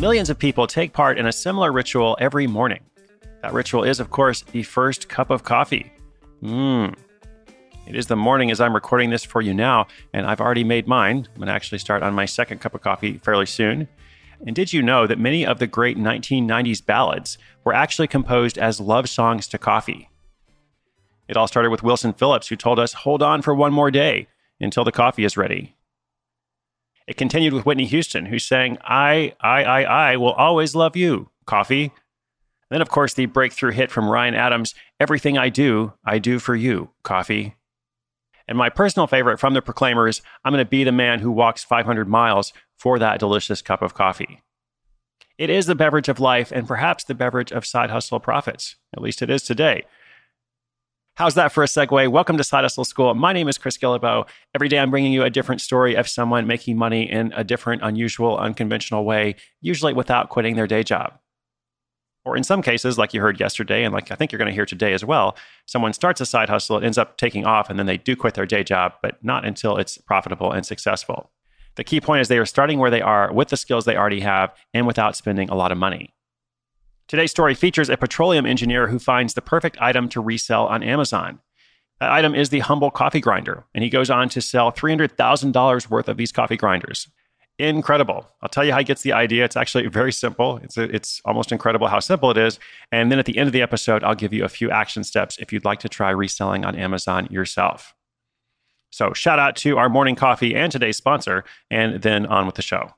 Millions of people take part in a similar ritual every morning. That ritual is, of course, the first cup of coffee. It is the morning as I'm recording this for you now, and I've already made mine. I'm going to actually start on my second cup of coffee fairly soon. And did you know that many of the great 1990s ballads were actually composed as love songs to coffee? It all started with Wilson Phillips, who told us, "Hold on for one more day until the coffee is ready." It continued with Whitney Houston, who sang, I will always love you, coffee. Then, of course, the breakthrough hit from Ryan Adams, "Everything I do for you, coffee." And my personal favorite from the Proclaimers, "I'm going to be the man who walks 500 miles for that delicious cup of coffee." It is the beverage of life and perhaps the beverage of side hustle profits. At least it is today. How's that for a segue? Welcome to Side Hustle School. My name is Chris Guillebeau. Every day I'm bringing you a different story of someone making money in a different, unusual, unconventional way, usually without quitting their day job. Or in some cases, like you heard yesterday, and like I think you're going to hear today as well, someone starts a side hustle, it ends up taking off, and then they do quit their day job, but not until it's profitable and successful. The key point is they are starting where they are with the skills they already have and without spending a lot of money. Today's story features a petroleum engineer who finds the perfect item to resell on Amazon. That item is the Humble coffee grinder, and he goes on to sell $300,000 worth of these coffee grinders. Incredible. I'll tell you how he gets the idea. It's actually very simple. It's almost incredible how simple it is. And then at the end of the episode, I'll give you a few action steps if you'd like to try reselling on Amazon yourself. So shout out to our morning coffee and today's sponsor, and then on with the show.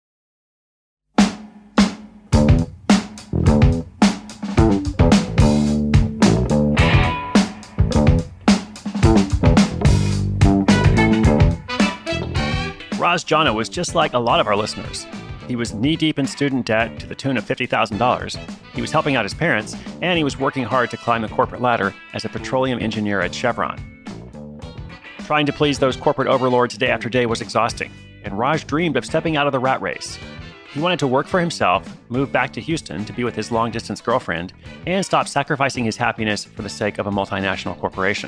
Raj Jana was just like a lot of our listeners. He was knee-deep in student debt to the tune of $50,000. He was helping out his parents, and he was working hard to climb the corporate ladder as a petroleum engineer at Chevron. Trying to please those corporate overlords day after day was exhausting, and Raj dreamed of stepping out of the rat race. He wanted to work for himself, move back to Houston to be with his long-distance girlfriend, and stop sacrificing his happiness for the sake of a multinational corporation.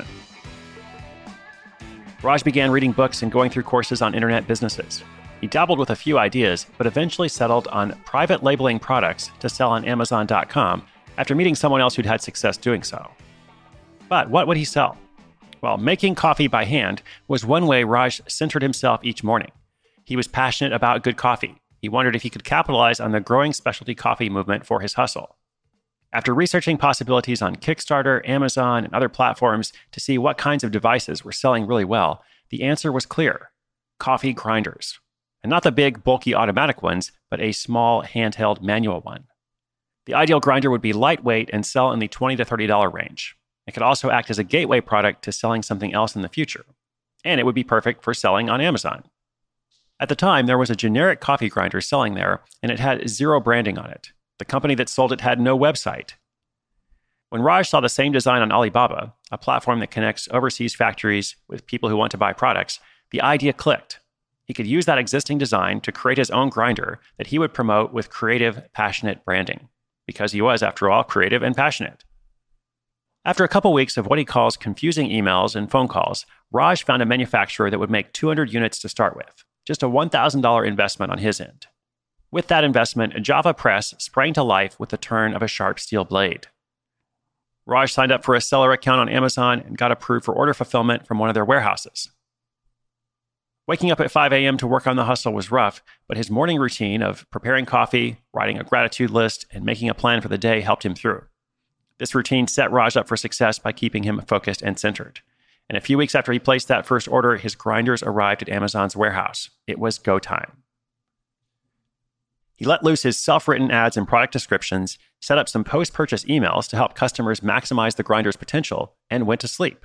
Raj began reading books and going through courses on internet businesses. He dabbled with a few ideas, but eventually settled on private labeling products to sell on Amazon.com after meeting someone else who'd had success doing so. But what would he sell? Well, making coffee by hand was one way Raj centered himself each morning. He was passionate about good coffee. He wondered if he could capitalize on the growing specialty coffee movement for his hustle. After researching possibilities on Kickstarter, Amazon, and other platforms to see what kinds of devices were selling really well, the answer was clear: coffee grinders. And not the big, bulky automatic ones, but a small, handheld manual one. The ideal grinder would be lightweight and sell in the $20 to $30 range. It could also act as a gateway product to selling something else in the future. And it would be perfect for selling on Amazon. At the time, there was a generic coffee grinder selling there, and it had zero branding on it. The company that sold it had no website. When Raj saw the same design on Alibaba, a platform that connects overseas factories with people who want to buy products, the idea clicked. He could use that existing design to create his own grinder that he would promote with creative, passionate branding, because he was, after all, creative and passionate. After a couple weeks of what he calls confusing emails and phone calls, Raj found a manufacturer that would make 200 units to start with, just a $1,000 investment on his end. With that investment, Java Press sprang to life with the turn of a sharp steel blade. Raj signed up for a seller account on Amazon and got approved for order fulfillment from one of their warehouses. Waking up at 5 a.m. to work on the hustle was rough, but his morning routine of preparing coffee, writing a gratitude list, and making a plan for the day helped him through. This routine set Raj up for success by keeping him focused and centered. And a few weeks after he placed that first order, his grinders arrived at Amazon's warehouse. It was go time. He let loose his self-written ads and product descriptions, set up some post-purchase emails to help customers maximize the grinder's potential, and went to sleep.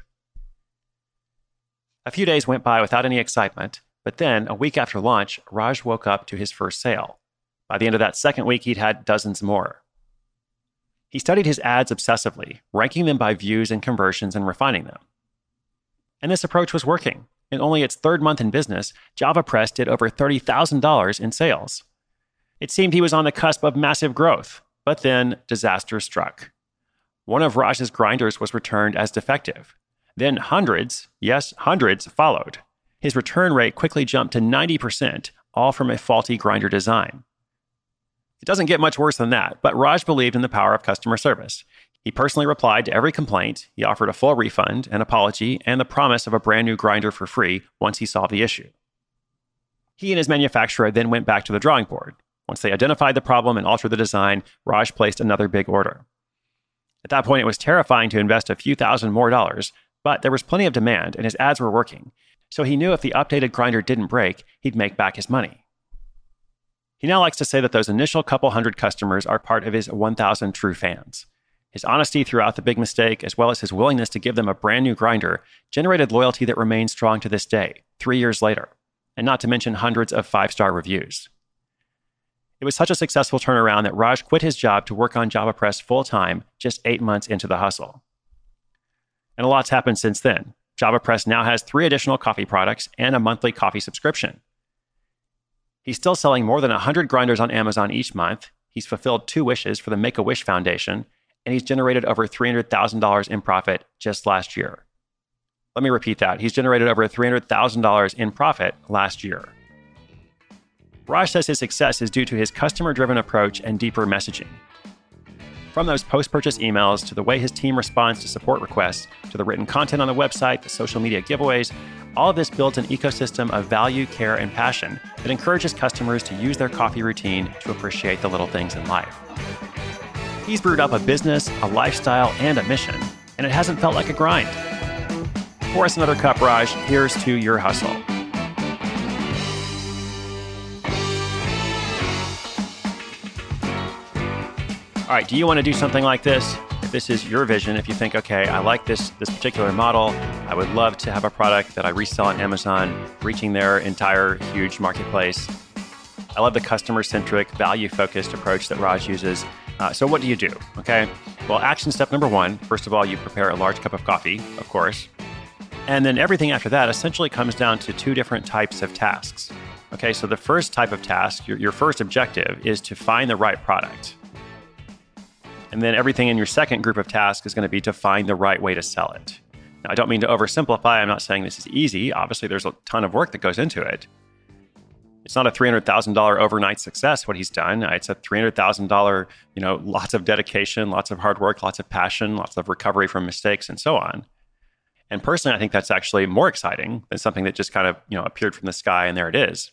A few days went by without any excitement, but then, a week after launch, Raj woke up to his first sale. By the end of that second week, he'd had dozens more. He studied his ads obsessively, ranking them by views and conversions and refining them. And this approach was working. In only its third month in business, Java Press did over $30,000 in sales. It seemed he was on the cusp of massive growth, but then disaster struck. One of Raj's grinders was returned as defective. Then hundreds, yes, hundreds, followed. His return rate quickly jumped to 90%, all from a faulty grinder design. It doesn't get much worse than that, but Raj believed in the power of customer service. He personally replied to every complaint. He offered a full refund, an apology, and the promise of a brand new grinder for free once he solved the issue. He and his manufacturer then went back to the drawing board. Once they identified the problem and altered the design, Raj placed another big order. At that point, it was terrifying to invest a few thousand more dollars, but there was plenty of demand and his ads were working. So he knew if the updated grinder didn't break, he'd make back his money. He now likes to say that those initial couple hundred customers are part of his 1,000 true fans. His honesty throughout the big mistake, as well as his willingness to give them a brand new grinder, generated loyalty that remains strong to this day, 3 years later, and not to mention hundreds of 5-star reviews. It was such a successful turnaround that Raj quit his job to work on JavaPress full-time just 8 months into the hustle. And a lot's happened since then. JavaPress now has 3 additional coffee products and a monthly coffee subscription. He's still selling more than 100 grinders on Amazon each month. He's fulfilled 2 wishes for the Make-A-Wish Foundation, and he's generated over $300,000 in profit just last year. Let me repeat that. He's generated over $300,000 in profit last year. Raj says his success is due to his customer-driven approach and deeper messaging. From those post-purchase emails to the way his team responds to support requests, to the written content on the website, the social media giveaways, all of this builds an ecosystem of value, care, and passion that encourages customers to use their coffee routine to appreciate the little things in life. He's brewed up a business, a lifestyle, and a mission, and it hasn't felt like a grind. Pour us another cup, Raj. Here's to your hustle. All right, do you want to do something like this? If this is your vision, if you think, okay, I like this particular model, I would love to have a product that I resell on Amazon, reaching their entire huge marketplace. I love the customer-centric, value-focused approach that Raj uses. So what do you do? Okay, well, action step number 1, first of all, you prepare a large cup of coffee, of course. And then everything after that essentially comes down to 2 different types of tasks. Okay, so the first type of task, your first objective, is to find the right product. And then everything in your second group of tasks is going to be to find the right way to sell it. Now, I don't mean to oversimplify. I'm not saying this is easy. Obviously, there's a ton of work that goes into it. It's not a $300,000 overnight success, what he's done. It's a $300,000, lots of dedication, lots of hard work, lots of passion, lots of recovery from mistakes, and so on. And personally, I think that's actually more exciting than something that just kind of, appeared from the sky and there it is.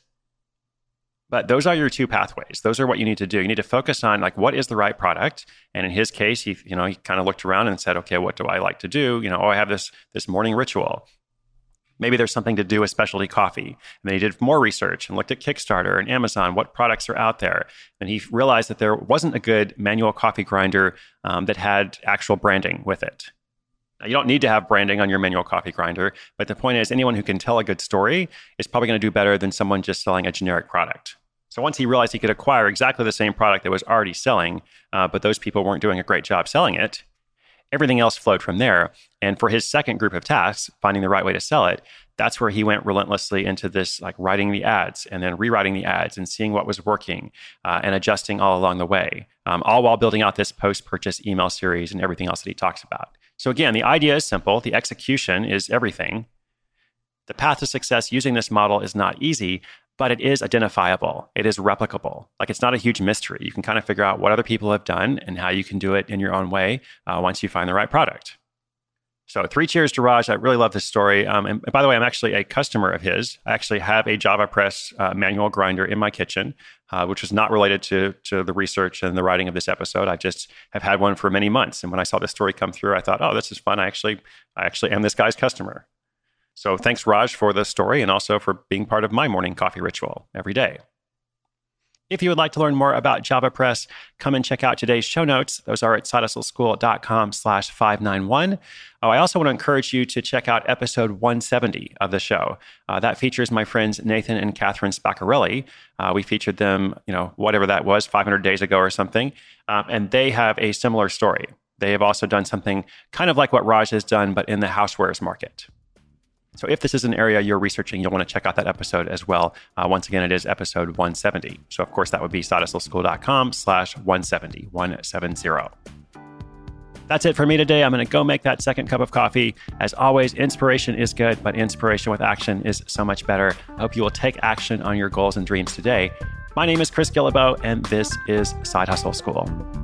But those are your 2 pathways. Those are what you need to do. You need to focus on what is the right product. And in his case, he kind of looked around and said, okay, what do I like to do? I have this morning ritual. Maybe there's something to do with specialty coffee. And then he did more research and looked at Kickstarter and Amazon, what products are out there. And he realized that there wasn't a good manual coffee grinder that had actual branding with it. Now, you don't need to have branding on your manual coffee grinder, but the point is anyone who can tell a good story is probably going to do better than someone just selling a generic product. So once he realized he could acquire exactly the same product that was already selling, but those people weren't doing a great job selling it, everything else flowed from there. And for his second group of tasks, finding the right way to sell it, that's where he went relentlessly into this, writing the ads and then rewriting the ads and seeing what was working and adjusting all along the way, all while building out this post-purchase email series and everything else that he talks about. So again, the idea is simple. The execution is everything. The path to success using this model is not easy, but it is identifiable. It is replicable. It's not a huge mystery. You can kind of figure out what other people have done and how you can do it in your own way once you find the right product. So 3 cheers to Raj. I really love this story. And by the way, I'm actually a customer of his. I actually have a JavaPress manual grinder in my kitchen, which was not related to the research and the writing of this episode. I just have had one for many months. And when I saw this story come through, I thought, oh, this is fun. I actually am this guy's customer. So thanks, Raj, for the story and also for being part of my morning coffee ritual every day. If you would like to learn more about JavaPress, come and check out today's show notes. Those are at sidehustleschool.com/591. I also want to encourage you to check out episode 170 of the show. That features my friends Nathan and Catherine Spaccarelli. We featured them, whatever that was, 500 days ago or something. And they have a similar story. They have also done something kind of like what Raj has done, but in the housewares market. So if this is an area you're researching, you'll want to check out that episode as well. Once again, it is episode 170. So of course, that would be sidehustleschool.com/170, 170. That's it for me today. I'm going to go make that second cup of coffee. As always, inspiration is good, but inspiration with action is so much better. I hope you will take action on your goals and dreams today. My name is Chris Guillebeau, and this is Side Hustle School.